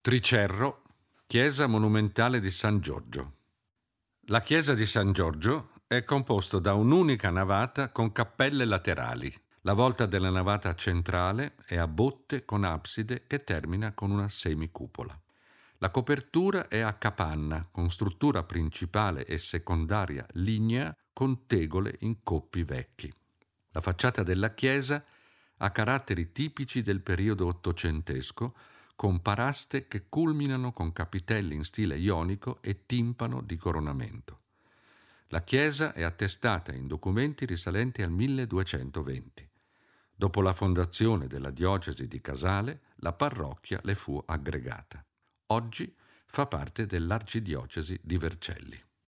Tricerro, chiesa monumentale di San Giorgio. La chiesa di San Giorgio è composta da un'unica navata con cappelle laterali. La volta della navata centrale è a botte con abside che termina con una semicupola. La copertura è a capanna con struttura principale e secondaria lignea con tegole in coppi vecchi. La facciata della chiesa ha caratteri tipici del periodo ottocentesco, con paraste che culminano con capitelli in stile ionico e timpano di coronamento. La chiesa è attestata in documenti risalenti al 1220. Dopo la fondazione della diocesi di Casale, la parrocchia le fu aggregata. Oggi fa parte dell'arcidiocesi di Vercelli.